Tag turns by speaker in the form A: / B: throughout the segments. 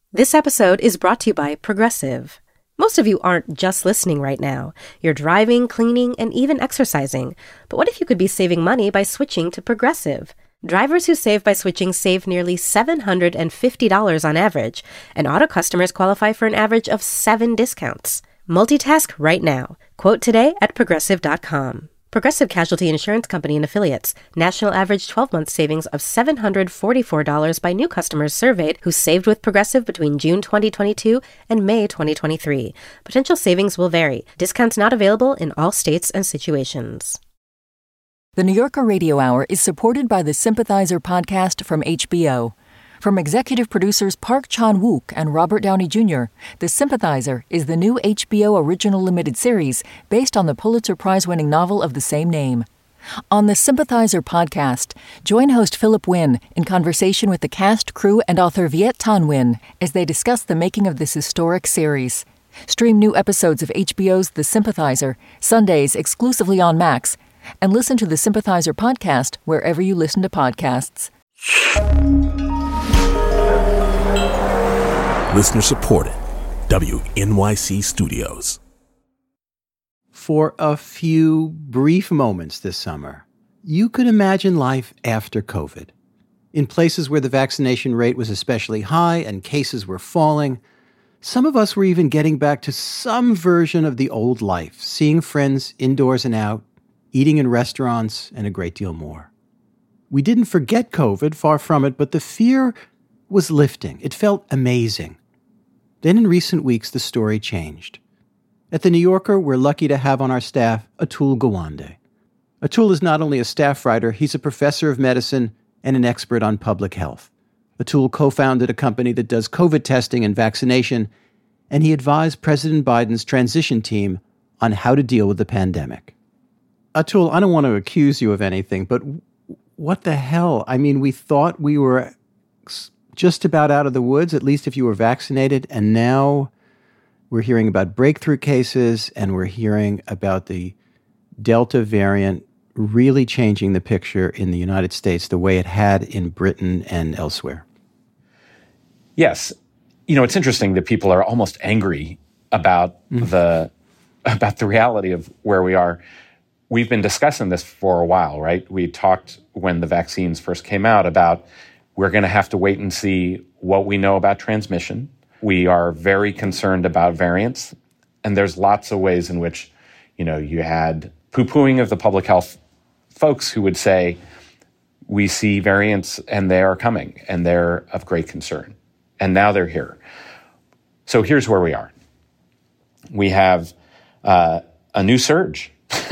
A: This episode is brought to you by Progressive. Most of you aren't just listening right now. You're driving, cleaning, and even exercising. But what if you could be saving money by switching to Progressive? Drivers who save by switching save nearly $750 on average, and auto customers qualify for an average of 7 discounts. Multitask right now. Quote today at Progressive.com. Progressive Casualty Insurance Company and Affiliates. National average 12-month savings of $744 by new customers surveyed who saved with Progressive between June 2022 and May 2023. Potential savings will vary. Discounts not available in all states and situations.
B: The New Yorker Radio Hour is supported by the Sympathizer podcast from HBO. From executive producers Park Chan-wook and Robert Downey Jr., The Sympathizer is the new HBO original limited series based on the Pulitzer Prize-winning novel of the same name. On the Sympathizer podcast, join host Philip Nguyen in conversation with the cast, crew, and author Viet Thanh Nguyen as they discuss the making of this historic series. Stream new episodes of HBO's The Sympathizer, Sundays exclusively on Max, and listen to the Sympathizer podcast wherever you listen to podcasts.
C: Listener supported. WNYC Studios.
D: For a few brief moments this summer, you could imagine life after COVID. In places where the vaccination rate was especially high and cases were falling, some of us were even getting back to some version of the old life, seeing friends indoors and out, eating in restaurants, and a great deal more. We didn't forget COVID, far from it, but the fear was lifting. It felt amazing. Then in recent weeks, the story changed. At The New Yorker, we're lucky to have on our staff Atul Gawande. Atul is not only a staff writer, he's a professor of medicine and an expert on public health. Atul co-founded a company that does COVID testing and vaccination, and he advised President Biden's transition team on how to deal with the pandemic. Atul, I don't want to accuse you of anything, but what the hell? I mean, we thought we were just about out of the woods, at least if you were vaccinated, and now we're hearing about breakthrough cases, and we're hearing about the Delta variant really changing the picture in the United States the way it had in Britain and elsewhere.
E: Yes. You know, it's interesting that people are almost angry about the reality of where we are. We've been discussing this for a while, right? We talked when the vaccines first came out about we're going to have to wait and see what we know about transmission. We are very concerned about variants. And there's lots of ways in which, you know, you had poo-pooing of the public health folks who would say, we see variants and they are coming and they're of great concern. And now they're here. So here's where we are. We have a new surge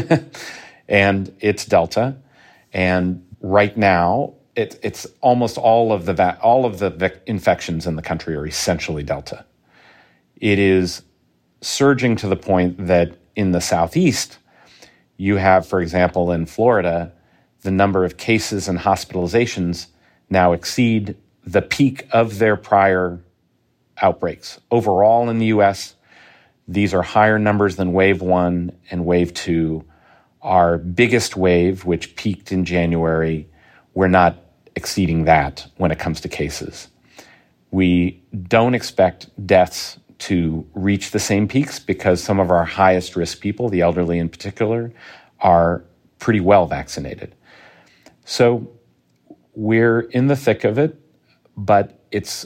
E: and it's Delta. And right now, it's almost all of the infections in the country are essentially Delta. It is surging to the point that in the Southeast, you have, for example, in Florida, the number of cases and hospitalizations now exceed the peak of their prior outbreaks. Overall in the U.S., these are higher numbers than Wave 1 and Wave 2. Our biggest wave, which peaked in January, we're not exceeding that when it comes to cases. We don't expect deaths to reach the same peaks because some of our highest risk people, the elderly in particular, are pretty well vaccinated. So we're in the thick of it, but it's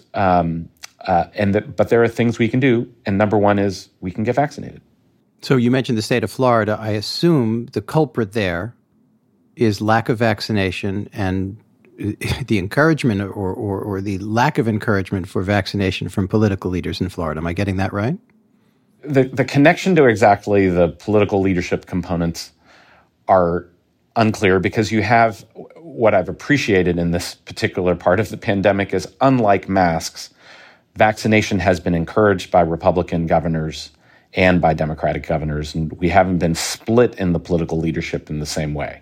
E: but there are things we can do, and number one is we can get vaccinated.
D: So you mentioned the state of Florida. I assume the culprit there is lack of vaccination and the encouragement or the lack of encouragement for vaccination from political leaders in Florida. Am I getting that right?
E: The connection to exactly the political leadership components are unclear because you have what I've appreciated in this particular part of the pandemic is unlike masks, vaccination has been encouraged by Republican governors and by Democratic governors, and we haven't been split in the political leadership in the same way.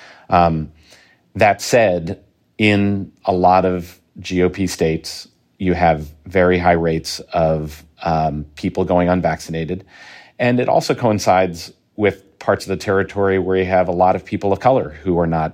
E: That said, in a lot of GOP states, you have very high rates of people going unvaccinated. And it also coincides with parts of the territory where you have a lot of people of color who are not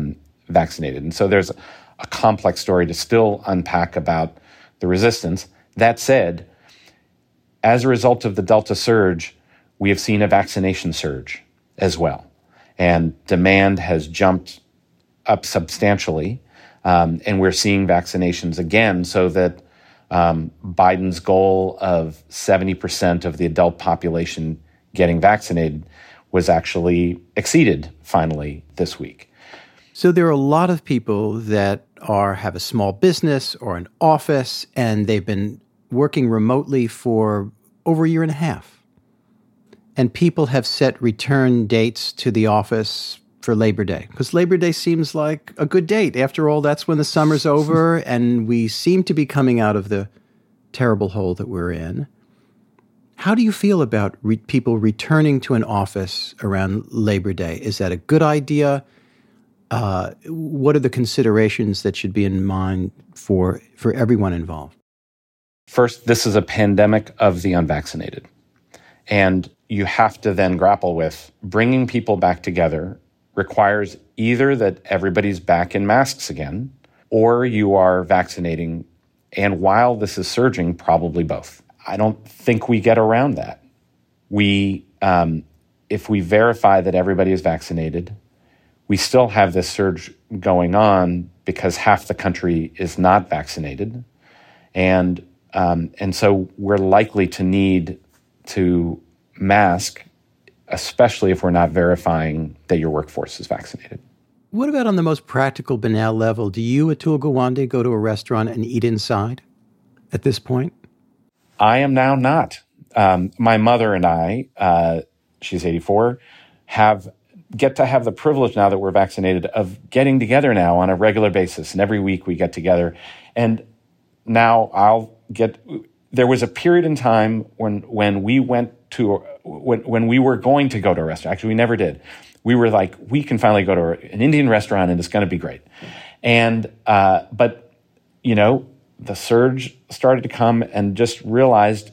E: vaccinated. And so there's a complex story to still unpack about the resistance. That said, as a result of the Delta surge, we have seen a vaccination surge as well. And demand has jumped up substantially. And we're seeing vaccinations again, so that Biden's goal of 70% of the adult population getting vaccinated was actually exceeded finally this week.
D: So there are a lot of people that have a small business or an office, and they've been working remotely for over a year and a half. And people have set return dates to the office for Labor Day, because Labor Day seems like a good date. After all, that's when the summer's over, and we seem to be coming out of the terrible hole that we're in. How do you feel about people returning to an office around Labor Day? Is that a good idea? What are the considerations that should be in mind for everyone involved?
E: First, this is a pandemic of the unvaccinated. And you have to then grapple with bringing people back together requires either that everybody's back in masks again, or you are vaccinating. And while this is surging, probably both. I don't think we get around that. If we verify that everybody is vaccinated, we still have this surge going on because half the country is not vaccinated. And so we're likely to need to mask, especially if we're not verifying that your workforce is vaccinated.
D: What about on the most practical, banal level? Do you, Atul Gawande, go to a restaurant and eat inside at this point?
E: I am now not. My mother and I, she's 84, get to have the privilege now that we're vaccinated of getting together now on a regular basis. And every week we get together. And now there was a period in time when we went to, when we were going to go to a restaurant. Actually, we never did. We were like, we can finally go to an Indian restaurant and it's going to be great. And, but, the surge started to come and just realized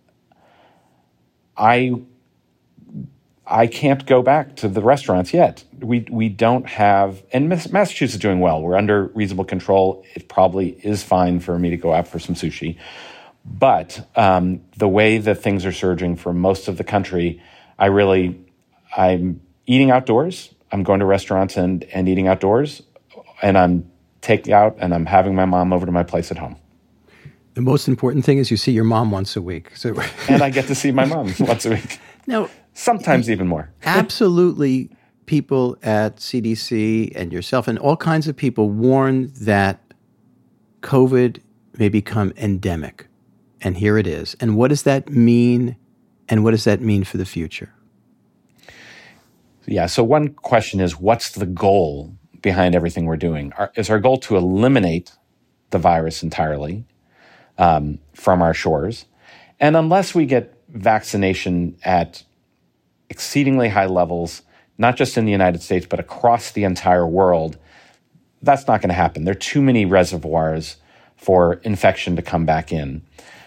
E: I can't go back to the restaurants yet. We don't have, and Massachusetts is doing well. We're under reasonable control. It probably is fine for me to go out for some sushi. But the way that things are surging for most of the country, I'm eating outdoors. I'm going to restaurants and eating outdoors, and I'm taking out and I'm having my mom over to my place at home.
D: The most important thing is you see your mom once a week.
E: And I get to see my mom once a week.
D: Now,
E: sometimes even more.
D: Absolutely, people at CDC and yourself and all kinds of people warn that COVID may become endemic. And here it is. And what does that mean? And what does that mean for the future?
E: Yeah, so one question is, what's the goal behind everything we're doing? Is our goal to eliminate the virus entirely from our shores? And unless we get vaccination at exceedingly high levels, not just in the United States, but across the entire world, that's not going to happen. There are too many reservoirs for infection to come back in.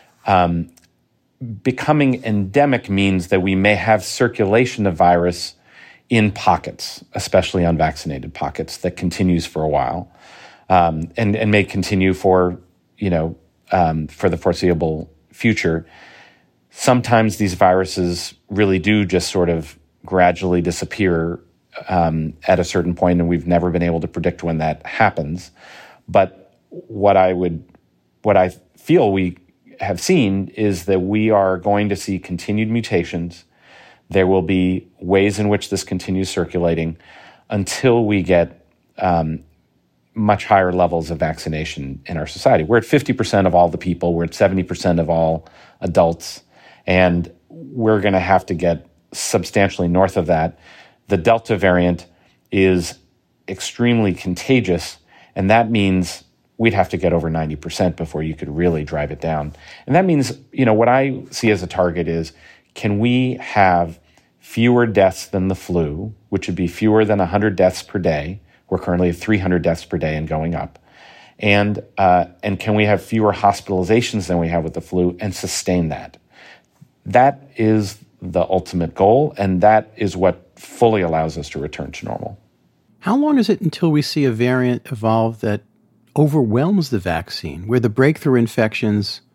E: Becoming endemic means that we may have circulation of virus in pockets, especially unvaccinated pockets, that continues for a while, and may continue for the foreseeable future. Sometimes these viruses really do just sort of gradually disappear at a certain point, and we've never been able to predict when that happens. But what I feel we have seen is that we are going to see continued mutations. There will be ways in which this continues circulating until we get much higher levels of vaccination in our society. We're at 50% of all the people. We're at 70% of all adults. And we're going to have to get substantially north of that. The Delta variant is extremely contagious, and that means we'd have to get over 90% before you could really drive it down. And that means, what I see as a target is, can we have fewer deaths than the flu, which would be fewer than 100 deaths per day? We're currently at 300 deaths per day and going up. And can we have fewer hospitalizations than we have with the flu and sustain that? That is the ultimate goal, and that is what fully allows us to return to normal.
D: How long is it until we see a variant evolve that overwhelms the vaccine, where the breakthrough infections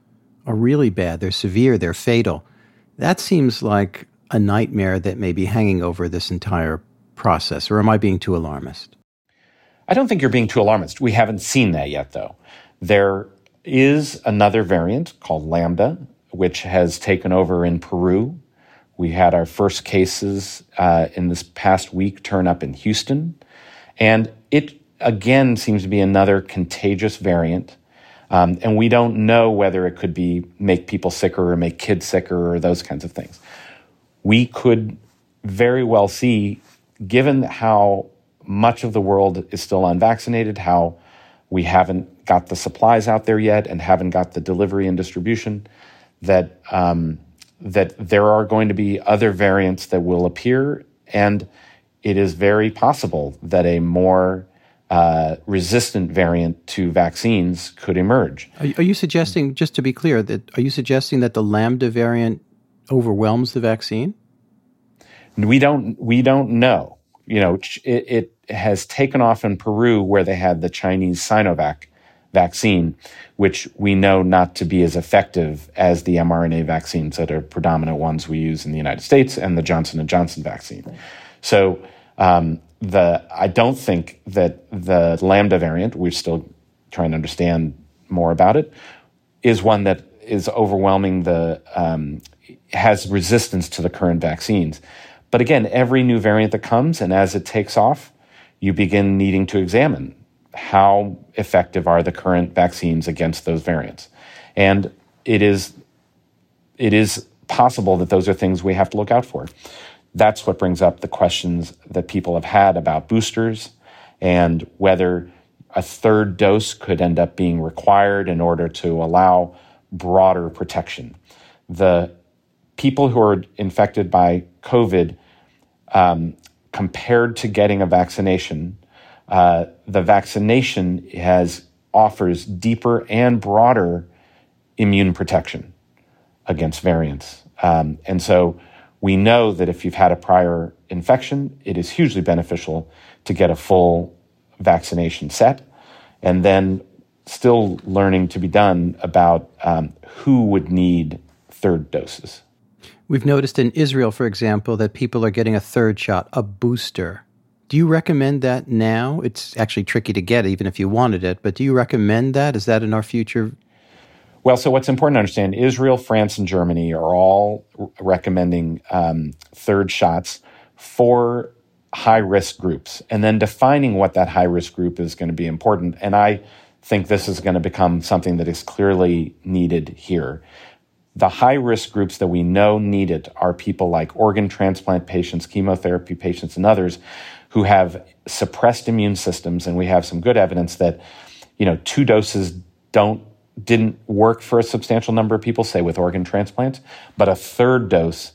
D: are really bad. They're severe. They're fatal. That seems like a nightmare that may be hanging over this entire process. Or am I being too alarmist?
E: I don't think you're being too alarmist. We haven't seen that yet, though. There is another variant called Lambda, which has taken over in Peru. We had our first cases in this past week turn up in Houston. And it, again, seems to be another contagious variant. And we don't know whether it could make people sicker or make kids sicker or those kinds of things. We could very well see, given how much of the world is still unvaccinated, how we haven't got the supplies out there yet and haven't got the delivery and distribution, that there are going to be other variants that will appear, and it is very possible that a more resistant variant to vaccines could emerge.
D: Are you suggesting, just to be clear, are you suggesting that the Lambda variant overwhelms the vaccine?
E: We don't know. It has taken off in Peru, where they had the Chinese Sinovac vaccine, which we know not to be as effective as the mRNA vaccines that are predominant ones we use in the United States and the Johnson & Johnson vaccine. So I don't think that the Lambda variant, we're still trying to understand more about it, is one that is overwhelming has resistance to the current vaccines. But again, every new variant that comes, and as it takes off, you begin needing to examine how effective are the current vaccines against those variants. And it is possible that those are things we have to look out for. That's what brings up the questions that people have had about boosters and whether a third dose could end up being required in order to allow broader protection. The people who are infected by COVID, compared to getting a vaccination, the vaccination offers deeper and broader immune protection against variants. And so we know that if you've had a prior infection, it is hugely beneficial to get a full vaccination set, and then still learning to be done about who would need third doses.
D: We've noticed in Israel, for example, that people are getting a third shot, a booster. Do you recommend that now? It's actually tricky to get, even if you wanted it, but do you recommend that? Is that in our future?
E: Well, so what's important to understand, Israel, France, and Germany are all recommending third shots for high-risk groups, and then defining what that high-risk group is going to be important. And I think this is going to become something that is clearly needed here. The high-risk groups that we know need it are people like organ transplant patients, chemotherapy patients, and others who have suppressed immune systems. And we have some good evidence that, 2 doses didn't work for a substantial number of people, say with organ transplants, but a third dose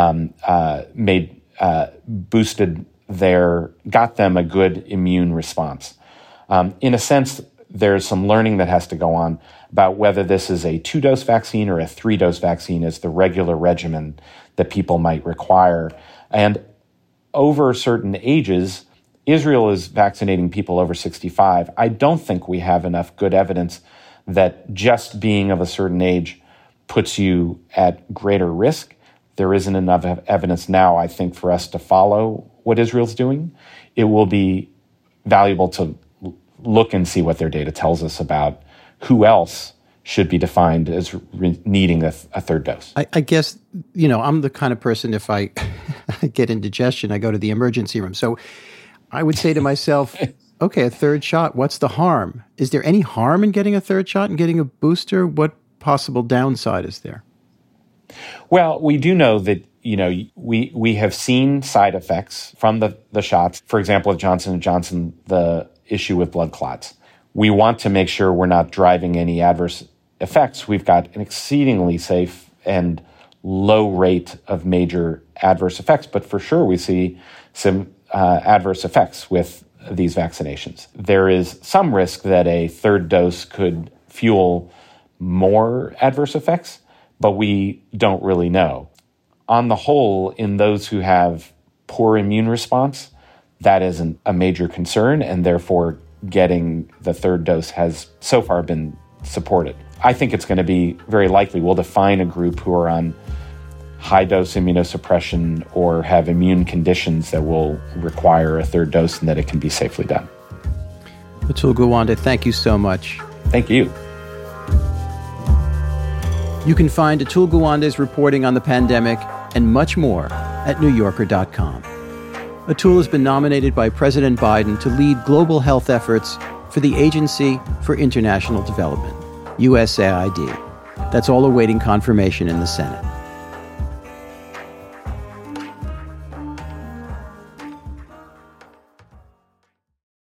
E: got them a good immune response. In a sense, there's some learning that has to go on about whether this is a 2-dose vaccine or a 3-dose vaccine as the regular regimen that people might require. And over certain ages, Israel is vaccinating people over 65. I don't think we have enough good evidence that just being of a certain age puts you at greater risk. There isn't enough evidence now, I think, for us to follow what Israel's doing. It will be valuable to look and see what their data tells us about who else should be defined as needing a third dose.
D: I guess, I'm the kind of person, if I get indigestion, I go to the emergency room. So I would say to myself, okay, a third shot, what's the harm? Is there any harm in getting a third shot and getting a booster? What possible downside is there?
E: Well, we do know that, we have seen side effects from the shots. For example, with Johnson & Johnson, the issue with blood clots. We want to make sure we're not driving any adverse effects. We've got an exceedingly safe and low rate of major adverse effects, but for sure we see some adverse effects with these vaccinations. There is some risk that a third dose could fuel more adverse effects, but we don't really know. On the whole, in those who have poor immune response, that isn't a major concern, and therefore getting the third dose has so far been supported. I think it's going to be very likely we'll define a group who are on high-dose immunosuppression or have immune conditions that will require a third dose and that it can be safely done.
D: Atul Gawande, thank you so much.
E: Thank you.
D: You can find Atul Gawande's reporting on the pandemic and much more at NewYorker.com. Atul has been nominated by President Biden to lead global health efforts for the Agency for International Development, USAID. That's all awaiting confirmation in the Senate.